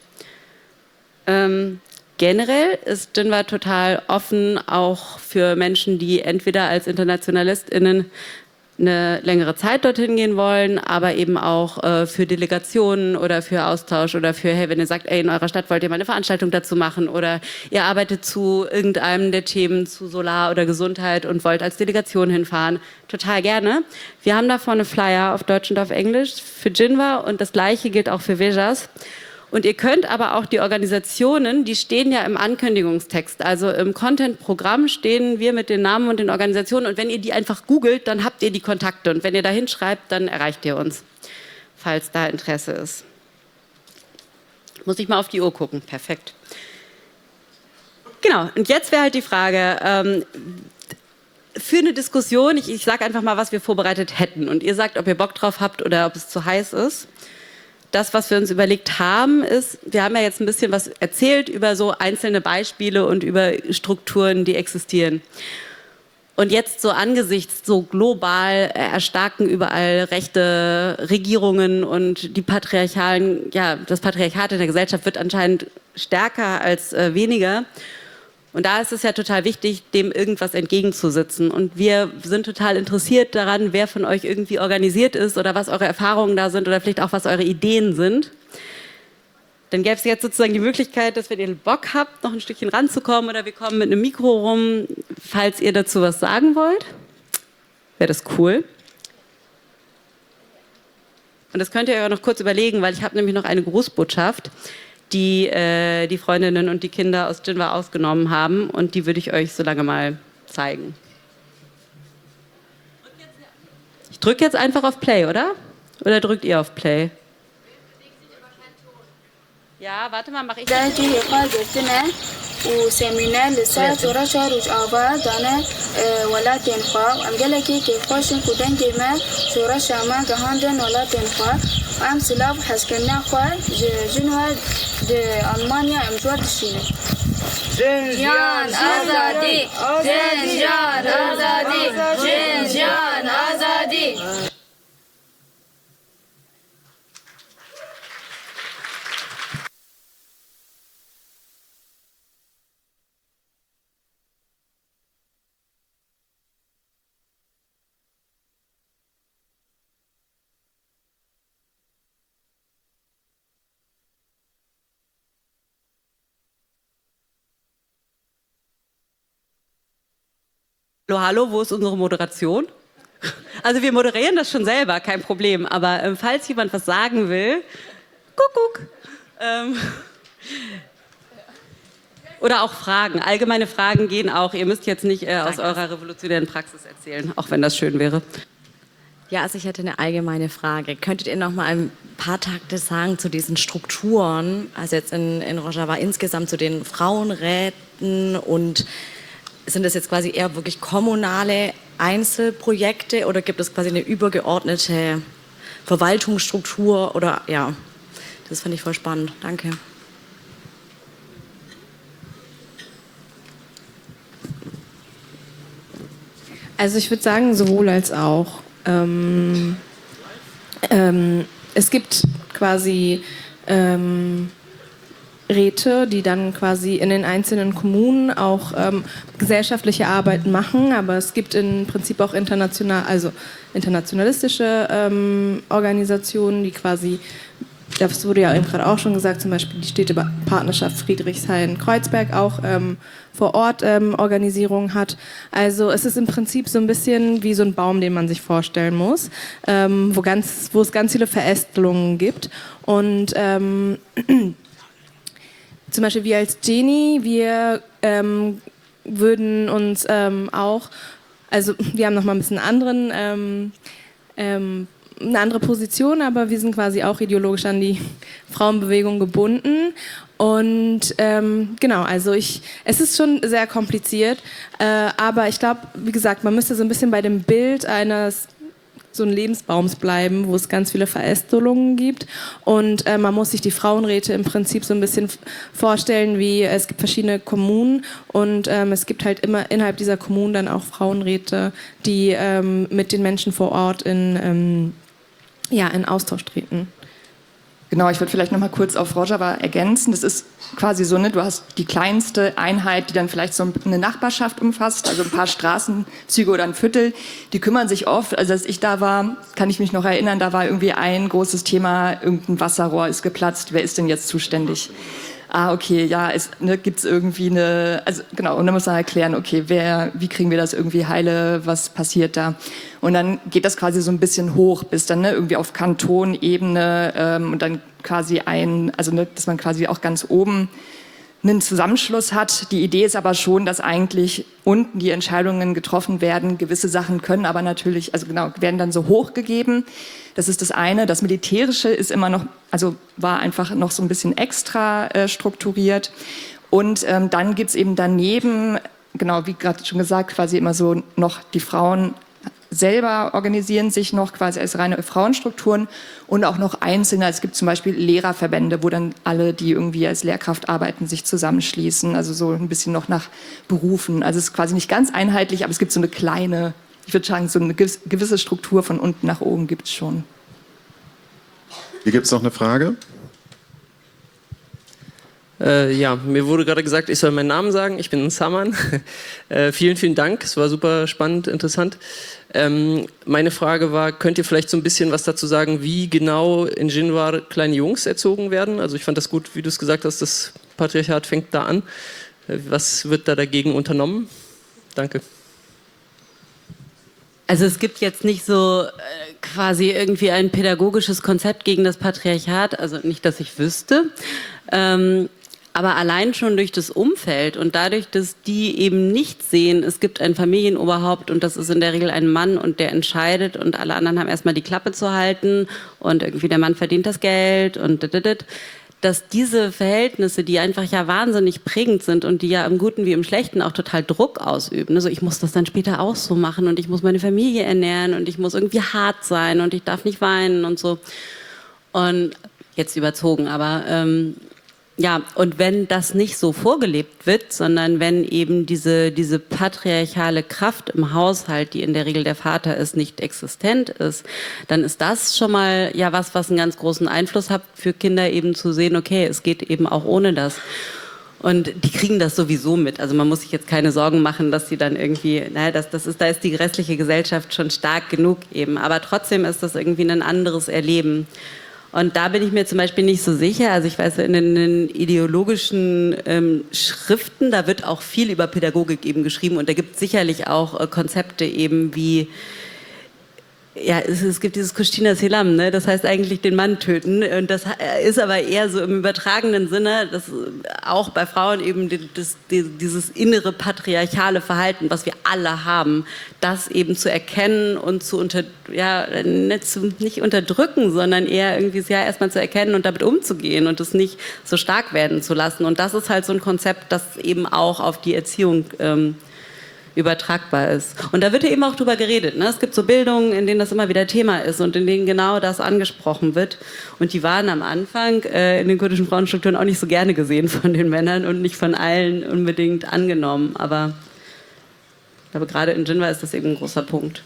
Generell ist Jinwa total offen, auch für Menschen, die entweder als InternationalistInnen eine längere Zeit dorthin gehen wollen, aber eben auch für Delegationen oder für Austausch oder für, hey, wenn ihr sagt, ey, in eurer Stadt wollt ihr mal eine Veranstaltung dazu machen oder ihr arbeitet zu irgendeinem der Themen, zu Solar oder Gesundheit und wollt als Delegation hinfahren, total gerne. Wir haben da vorne Flyer auf Deutsch und auf Englisch für Jinwa und das Gleiche gilt auch für Vejas. Und ihr könnt aber auch die Organisationen, die stehen ja im Ankündigungstext, also im Content-Programm stehen wir mit den Namen und den Organisationen und wenn ihr die einfach googelt, dann habt ihr die Kontakte und wenn ihr da hinschreibt, dann erreicht ihr uns, falls da Interesse ist. Muss ich mal auf die Uhr gucken, perfekt. Genau, und jetzt wäre halt die Frage, für eine Diskussion, ich sage einfach mal, was wir vorbereitet hätten und ihr sagt, ob ihr Bock drauf habt oder ob es zu heiß ist. Das, was wir uns überlegt haben, ist, wir haben ja jetzt ein bisschen was erzählt über so einzelne Beispiele und über Strukturen, die existieren. Und jetzt so angesichts so global erstarken überall rechte Regierungen und die patriarchalen, ja, das Patriarchat in der Gesellschaft wird anscheinend stärker als weniger. Und da ist es ja total wichtig, dem irgendwas entgegenzusetzen. Und wir sind total interessiert daran, wer von euch irgendwie organisiert ist oder was eure Erfahrungen da sind oder vielleicht auch, was eure Ideen sind. Dann gäbe es jetzt sozusagen die Möglichkeit, dass wenn ihr Bock habt, noch ein Stückchen ranzukommen oder wir kommen mit einem Mikro rum, falls ihr dazu was sagen wollt. Wäre das cool. Und das könnt ihr euch noch kurz überlegen, weil ich habe nämlich noch eine Grußbotschaft, die die Freundinnen und die Kinder aus Jinwa aufgenommen haben und die würde ich euch so lange mal zeigen. Ich drücke jetzt einfach auf Play, oder? Oder drückt ihr auf Play? Ja, warte mal, mache ich. وسيمينار لسات ورشا رجعوا دانا ولا تنخوا أمجلكي كيف خوشن كودنجي ما شورشا ما جهاندن ولا تنخوا وأم سلاف حسكنا خوا جنوا ألمانيا أمجوات الشيء جان آزادي جان آزادي جان آزادي. Hallo, hallo, wo ist unsere Moderation? Also wir moderieren das schon selber, kein Problem. Aber falls jemand was sagen will, guck. Oder auch Fragen. Allgemeine Fragen gehen auch. Ihr müsst jetzt nicht aus eurer revolutionären Praxis erzählen, auch wenn das schön wäre. Ja, also ich hätte eine allgemeine Frage. Könntet ihr noch mal ein paar Takte sagen zu diesen Strukturen, also jetzt in Rojava insgesamt zu den Frauenräten, und sind das jetzt quasi eher wirklich kommunale Einzelprojekte oder gibt es quasi eine übergeordnete Verwaltungsstruktur oder ja, das fand ich voll spannend. Danke. Also ich würde sagen, sowohl als auch. Es gibt quasi Räte, die dann quasi in den einzelnen Kommunen auch gesellschaftliche Arbeit machen, aber es gibt im Prinzip auch internationalistische Organisationen, die quasi, das wurde ja eben gerade auch schon gesagt, zum Beispiel die Städtepartnerschaft Friedrichshain-Kreuzberg auch vor Ort Organisierung hat. Also es ist im Prinzip so ein bisschen wie so ein Baum, den man sich vorstellen muss, wo es ganz viele Verästelungen gibt. Und zum Beispiel wir als Genie, wir würden uns auch, also wir haben nochmal ein bisschen eine andere Position, aber wir sind quasi auch ideologisch an die Frauenbewegung gebunden. Und genau, also es ist schon sehr kompliziert, aber ich glaube, wie gesagt, man müsste so ein bisschen bei dem Bild eines so ein Lebensbaums bleiben, wo es ganz viele Verästelungen gibt, und man muss sich die Frauenräte im Prinzip so ein bisschen vorstellen, wie es gibt verschiedene Kommunen und es gibt halt immer innerhalb dieser Kommunen dann auch Frauenräte, die mit den Menschen vor Ort in Austausch treten. Genau, ich würde vielleicht noch mal kurz auf Rojava ergänzen. Das ist quasi so, ne, du hast die kleinste Einheit, die dann vielleicht so eine Nachbarschaft umfasst, also ein paar Straßenzüge oder ein Viertel. Die kümmern sich oft, also als ich da war, kann ich mich noch erinnern, da war irgendwie ein großes Thema, irgendein Wasserrohr ist geplatzt, wer ist denn jetzt zuständig? Okay, ja, gibt es irgendwie also genau, und dann muss man erklären, okay, wie kriegen wir das irgendwie heile, was passiert da? Und dann geht das quasi so ein bisschen hoch, bis dann irgendwie auf Kantonebene und dann quasi dass man quasi auch ganz oben einen Zusammenschluss hat. Die Idee ist aber schon, dass eigentlich unten die Entscheidungen getroffen werden. Gewisse Sachen können aber natürlich, werden dann so hochgegeben. Das ist das eine. Das Militärische ist immer noch, war einfach noch so ein bisschen extra strukturiert. Und dann gibt's eben daneben, genau wie gerade schon gesagt, quasi immer so noch die Frauen selber organisieren sich noch quasi als reine Frauenstrukturen und auch noch Einzelne. Es gibt zum Beispiel Lehrerverbände, wo dann alle, die irgendwie als Lehrkraft arbeiten, sich zusammenschließen. Also so ein bisschen noch nach Berufen. Also es ist quasi nicht ganz einheitlich, aber es gibt so eine kleine, ich würde sagen, so eine gewisse Struktur von unten nach oben gibt es schon. Hier gibt es noch eine Frage. Mir wurde gerade gesagt, ich soll meinen Namen sagen. Ich bin Saman. Vielen, vielen Dank. Es war super spannend, interessant. Meine Frage war, könnt ihr vielleicht so ein bisschen was dazu sagen, wie genau in Jinwar kleine Jungs erzogen werden? Also ich fand das gut, wie du es gesagt hast, das Patriarchat fängt da an. Was wird da dagegen unternommen? Danke. Also es gibt jetzt nicht so quasi irgendwie ein pädagogisches Konzept gegen das Patriarchat, also nicht, dass ich wüsste. Aber allein schon durch das Umfeld und dadurch, dass die eben nicht sehen, es gibt ein Familienoberhaupt und das ist in der Regel ein Mann und der entscheidet und alle anderen haben erstmal die Klappe zu halten und irgendwie der Mann verdient das Geld und dass diese Verhältnisse, die einfach ja wahnsinnig prägend sind und die ja im Guten wie im Schlechten auch total Druck ausüben. Also ich muss das dann später auch so machen und ich muss meine Familie ernähren und ich muss irgendwie hart sein und ich darf nicht weinen und so. Und jetzt überzogen, aber ja, und wenn das nicht so vorgelebt wird, sondern wenn eben diese patriarchale Kraft im Haushalt, die in der Regel der Vater ist, nicht existent ist, dann ist das schon mal ja was einen ganz großen Einfluss hat für Kinder eben zu sehen, okay, es geht eben auch ohne das. Und die kriegen das sowieso mit. Also man muss sich jetzt keine Sorgen machen, dass sie dann irgendwie, naja, da ist die restliche Gesellschaft schon stark genug eben. Aber trotzdem ist das irgendwie ein anderes Erleben. Und da bin ich mir zum Beispiel nicht so sicher. Also ich weiß, in den ideologischen Schriften, da wird auch viel über Pädagogik eben geschrieben und da gibt es sicherlich auch Konzepte eben wie, ja, es gibt dieses Kushtina Selam, ne? Das heißt eigentlich den Mann töten und das ist aber eher so im übertragenen Sinne, dass auch bei Frauen eben dieses innere patriarchale Verhalten, was wir alle haben, das eben zu erkennen und zu nicht unterdrücken, sondern eher irgendwie ja erstmal zu erkennen und damit umzugehen und es nicht so stark werden zu lassen. Und das ist halt so ein Konzept, das eben auch auf die Erziehung übertragbar ist. Und da wird ja eben auch drüber geredet. Ne? Es gibt so Bildungen, in denen das immer wieder Thema ist und in denen genau das angesprochen wird. Und die waren am Anfang in den kurdischen Frauenstrukturen auch nicht so gerne gesehen von den Männern und nicht von allen unbedingt angenommen. Aber ich glaube, gerade in Jinwa ist das eben ein großer Punkt.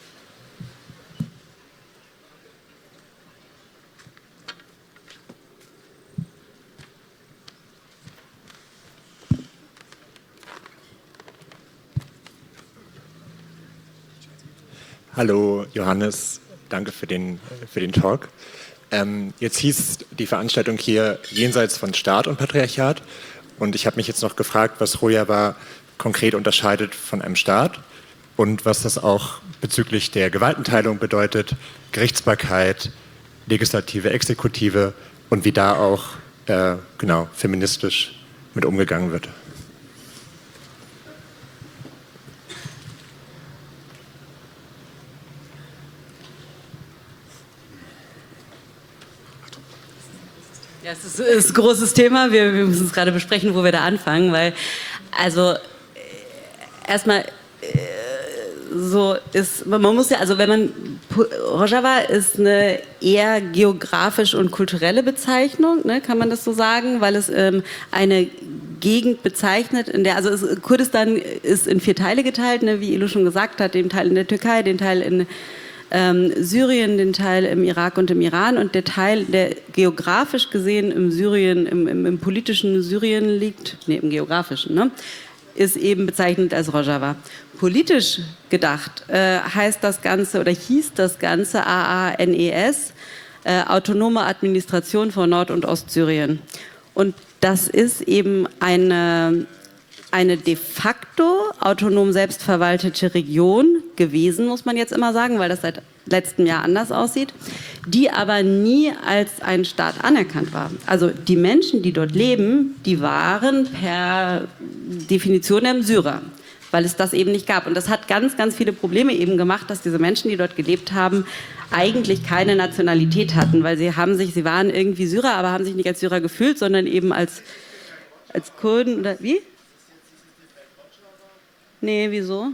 Hallo Johannes, danke für den Talk. Jetzt hieß die Veranstaltung hier jenseits von Staat und Patriarchat und ich habe mich jetzt noch gefragt, was Rojava konkret unterscheidet von einem Staat und was das auch bezüglich der Gewaltenteilung bedeutet, Gerichtsbarkeit, Legislative, Exekutive und wie da auch feministisch mit umgegangen wird. Ja, es ist ein großes Thema. Wir müssen es gerade besprechen, wo wir da anfangen, weil, also, erstmal, so ist, man muss ja, also Rojava ist eine eher geografisch und kulturelle Bezeichnung, ne, kann man das so sagen, weil es eine Gegend bezeichnet, in der, also Kurdistan ist in 4 Teile geteilt, ne, wie Ilu schon gesagt hat, den Teil in der Türkei, den Teil in Syrien, den Teil im Irak und im Iran und der Teil, der geografisch gesehen im Syrien, im politischen Syrien liegt, nee, im geografischen, ne, ist eben bezeichnet als Rojava. Politisch gedacht heißt das Ganze oder hieß das Ganze AANES, Autonome Administration von Nord- und Ostsyrien. Und das ist eben eine de facto autonom selbstverwaltete Region gewesen, muss man jetzt immer sagen, weil das seit letztem Jahr anders aussieht, die aber nie als ein Staat anerkannt war. Also die Menschen, die dort leben, die waren per Definition Syrer, weil es das eben nicht gab. Und das hat ganz, ganz viele Probleme eben gemacht, dass diese Menschen, die dort gelebt haben, eigentlich keine Nationalität hatten, weil sie waren irgendwie Syrer, aber haben sich nicht als Syrer gefühlt, sondern eben als Kurden oder wie? Nee, wieso?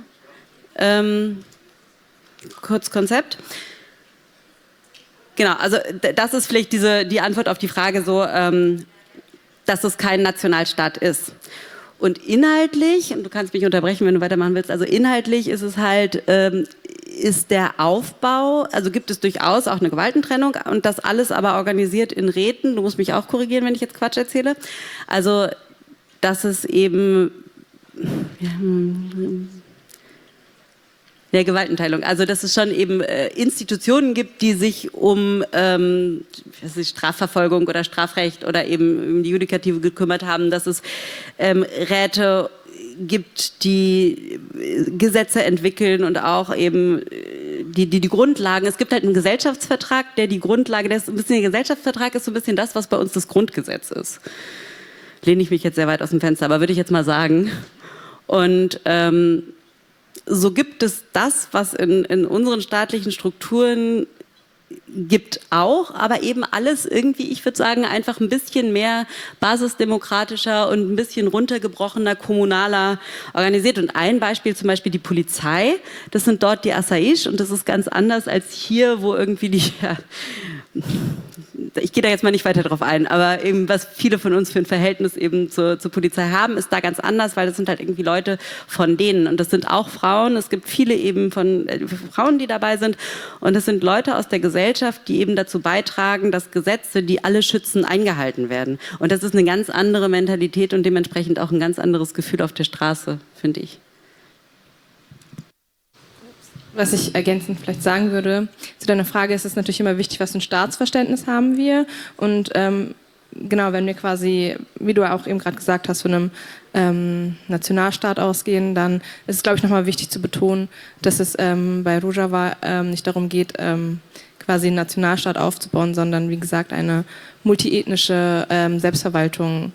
Kurz Konzept. Genau, also das ist vielleicht die Antwort auf die Frage so, dass es kein Nationalstaat ist. Und inhaltlich, und du kannst mich unterbrechen, wenn du weitermachen willst, also inhaltlich ist es halt, ist der Aufbau, also gibt es durchaus auch eine Gewaltentrennung und das alles aber organisiert in Räten, du musst mich auch korrigieren, wenn ich jetzt Quatsch erzähle, also dass es eben der Gewaltenteilung. Also dass es schon eben Institutionen gibt, die sich um Strafverfolgung oder Strafrecht oder eben um die Judikative gekümmert haben, dass es Räte gibt, die Gesetze entwickeln und auch eben die Grundlagen. Es gibt halt einen Gesellschaftsvertrag, der die Grundlage, der Gesellschaftsvertrag ist so ein bisschen das, was bei uns das Grundgesetz ist. Lehne ich mich jetzt sehr weit aus dem Fenster, aber würde ich jetzt mal sagen. Und so gibt es das, was in unseren staatlichen Strukturen gibt auch, aber eben alles irgendwie, ich würde sagen, einfach ein bisschen mehr basisdemokratischer und ein bisschen runtergebrochener, kommunaler organisiert. Und ein Beispiel, zum Beispiel die Polizei, das sind dort die Asayish und das ist ganz anders als hier, wo irgendwie die, ja, ich gehe da jetzt mal nicht weiter drauf ein, aber eben was viele von uns für ein Verhältnis eben zur Polizei haben, ist da ganz anders, weil das sind halt irgendwie Leute von denen und das sind auch Frauen, es gibt viele eben von Frauen, die dabei sind und es sind Leute aus der Gesellschaft, die eben dazu beitragen, dass Gesetze, die alle schützen, eingehalten werden und das ist eine ganz andere Mentalität und dementsprechend auch ein ganz anderes Gefühl auf der Straße, finde ich. Was ich ergänzend vielleicht sagen würde, zu deiner Frage ist es natürlich immer wichtig, was für ein Staatsverständnis haben wir. Und genau, wenn wir quasi, wie du auch eben gerade gesagt hast, von einem Nationalstaat ausgehen, dann ist es, glaube ich, nochmal wichtig zu betonen, dass es bei Rojava nicht darum geht, quasi einen Nationalstaat aufzubauen, sondern, wie gesagt, eine multiethnische Selbstverwaltung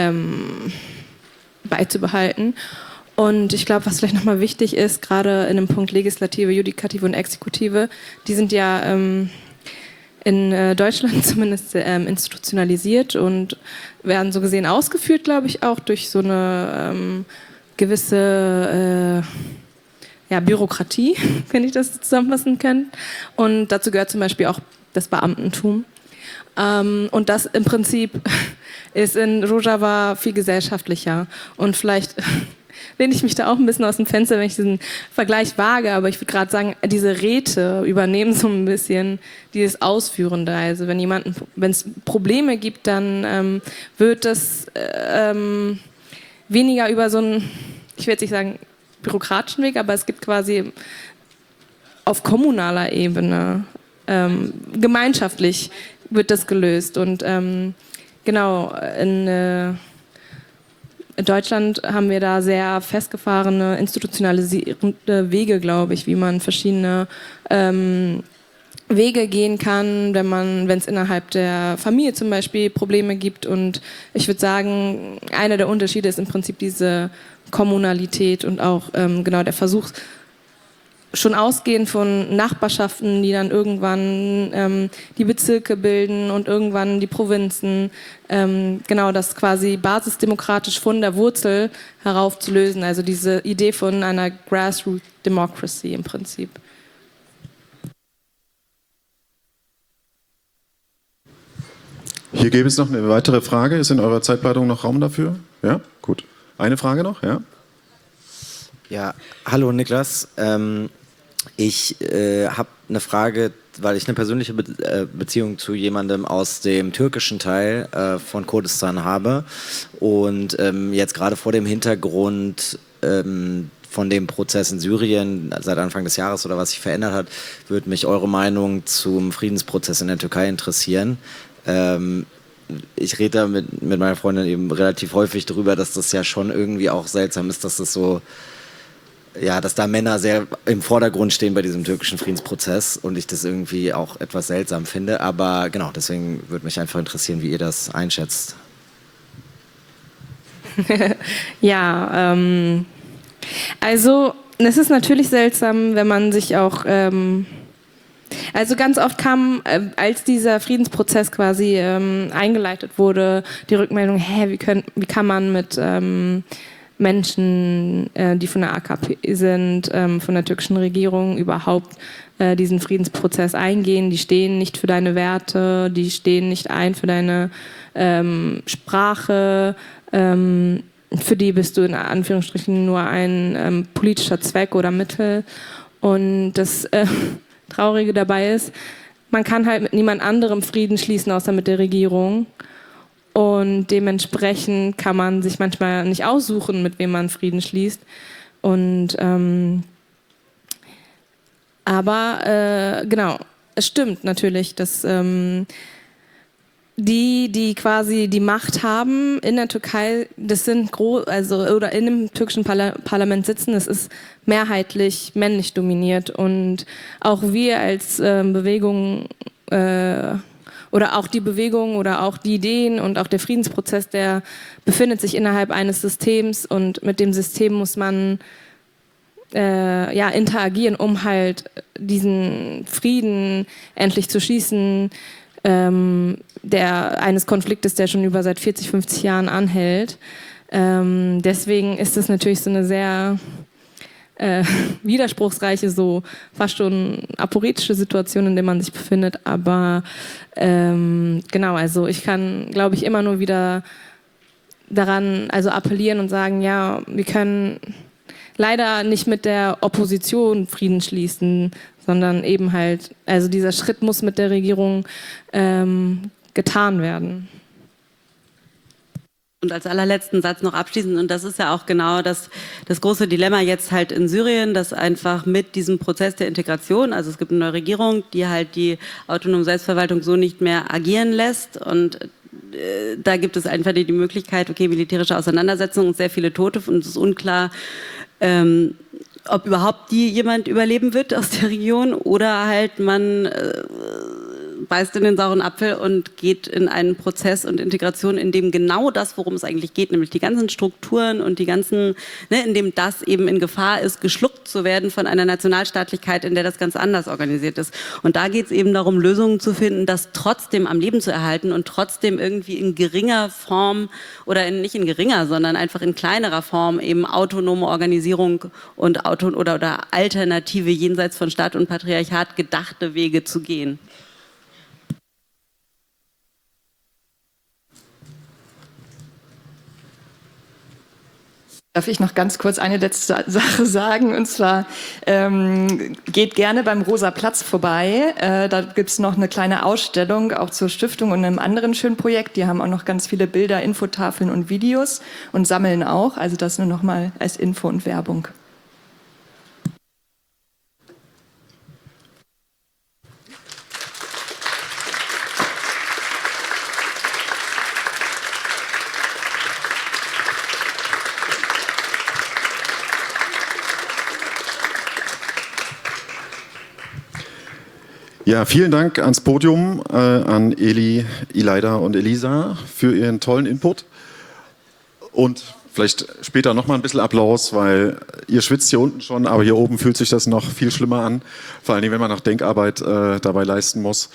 beizubehalten. Und ich glaube, was vielleicht nochmal wichtig ist, gerade in dem Punkt Legislative, Judikative und Exekutive, die sind ja in Deutschland zumindest institutionalisiert und werden so gesehen ausgeführt, glaube ich, auch durch so eine gewisse Bürokratie, wenn ich das zusammenfassen kann. Und dazu gehört zum Beispiel auch das Beamtentum. Und das im Prinzip ist in Rojava viel gesellschaftlicher. Und vielleicht lehne ich mich da auch ein bisschen aus dem Fenster, wenn ich diesen Vergleich wage, aber ich würde gerade sagen, diese Räte übernehmen so ein bisschen dieses Ausführende. Also wenn es Probleme gibt, dann wird das weniger über so einen, ich will jetzt nicht sagen bürokratischen Weg, aber es gibt quasi auf kommunaler Ebene gemeinschaftlich wird das gelöst. Und genau, in Deutschland haben wir da sehr festgefahrene, institutionalisierende Wege, glaube ich, wie man verschiedene Wege gehen kann, wenn es innerhalb der Familie zum Beispiel Probleme gibt. Und ich würde sagen, einer der Unterschiede ist im Prinzip diese Kommunalität und auch genau der Versuch, schon ausgehend von Nachbarschaften, die dann irgendwann die Bezirke bilden und irgendwann die Provinzen, genau das quasi basisdemokratisch von der Wurzel heraufzulösen, also diese Idee von einer Grassroot Democracy im Prinzip. Hier gäbe es noch eine weitere Frage. Ist in eurer Zeitplanung noch Raum dafür? Ja, gut. Eine Frage noch, ja? Ja, hallo Niklas. Ich habe eine Frage, weil ich eine persönliche Beziehung zu jemandem aus dem türkischen Teil von Kurdistan habe und jetzt gerade vor dem Hintergrund von dem Prozess in Syrien seit Anfang des Jahres oder was sich verändert hat, würde mich eure Meinung zum Friedensprozess in der Türkei interessieren. Ich rede da mit meiner Freundin eben relativ häufig darüber, dass das ja schon irgendwie auch seltsam ist, dass das so, ja, dass da Männer sehr im Vordergrund stehen bei diesem türkischen Friedensprozess und ich das irgendwie auch etwas seltsam finde. Aber genau, deswegen würde mich einfach interessieren, wie ihr das einschätzt. Ja, also es ist natürlich seltsam, wenn man sich auch also ganz oft kam, als dieser Friedensprozess quasi eingeleitet wurde, die Rückmeldung, wie kann man mit Menschen, die von der AKP sind, von der türkischen Regierung überhaupt diesen Friedensprozess eingehen. Die stehen nicht für deine Werte, die stehen nicht ein für deine Sprache. Für die bist du in Anführungsstrichen nur ein politischer Zweck oder Mittel. Und das Traurige dabei ist, man kann halt mit niemand anderem Frieden schließen, außer mit der Regierung. Und dementsprechend kann man sich manchmal nicht aussuchen, mit wem man Frieden schließt. Und aber genau, es stimmt natürlich, dass die quasi die Macht haben in der Türkei, das sind oder in dem türkischen Parlament sitzen, das ist mehrheitlich männlich dominiert. Und auch wir als Bewegung oder auch die Bewegung oder auch die Ideen und auch der Friedensprozess, der befindet sich innerhalb eines Systems und mit dem System muss man interagieren, um halt diesen Frieden endlich zu schließen, eines Konfliktes, der schon über seit 40, 50 Jahren anhält. Deswegen ist es natürlich so eine sehr widerspruchsreiche, so fast schon aporetische Situation, in der man sich befindet. Aber genau, also ich kann, glaube ich, immer nur wieder daran appellieren und sagen, ja, wir können leider nicht mit der Opposition Frieden schließen, sondern eben halt, also dieser Schritt muss mit der Regierung getan werden. Und als allerletzten Satz noch abschließend, und das ist ja auch genau das große Dilemma jetzt halt in Syrien, dass einfach mit diesem Prozess der Integration, also es gibt eine neue Regierung, die halt die autonome Selbstverwaltung so nicht mehr agieren lässt, und da gibt es einfach die Möglichkeit, okay, militärische Auseinandersetzungen und sehr viele Tote, und es ist unklar, ob überhaupt jemand überleben wird aus der Region, oder halt man beißt in den sauren Apfel und geht in einen Prozess und Integration, in dem genau das, worum es eigentlich geht, nämlich die ganzen Strukturen und die ganzen, in dem das eben in Gefahr ist, geschluckt zu werden von einer Nationalstaatlichkeit, in der das ganz anders organisiert ist. Und da geht es eben darum, Lösungen zu finden, das trotzdem am Leben zu erhalten und trotzdem irgendwie in geringer Form oder nicht in geringer, sondern einfach in kleinerer Form eben autonome Organisierung und oder alternative, jenseits von Staat und Patriarchat gedachte Wege zu gehen. Darf ich noch ganz kurz eine letzte Sache sagen? Und zwar geht gerne beim Rosa Platz vorbei. Da gibt es noch eine kleine Ausstellung, auch zur Stiftung und einem anderen schönen Projekt. Die haben auch noch ganz viele Bilder, Infotafeln und Videos und sammeln auch. Also das nur noch mal als Info und Werbung. Ja, vielen Dank ans Podium, an Eli, Ileida und Elisa für ihren tollen Input. Und vielleicht später noch mal ein bisschen Applaus, weil ihr schwitzt hier unten schon, aber hier oben fühlt sich das noch viel schlimmer an. Vor allem, wenn man noch Denkarbeit dabei leisten muss.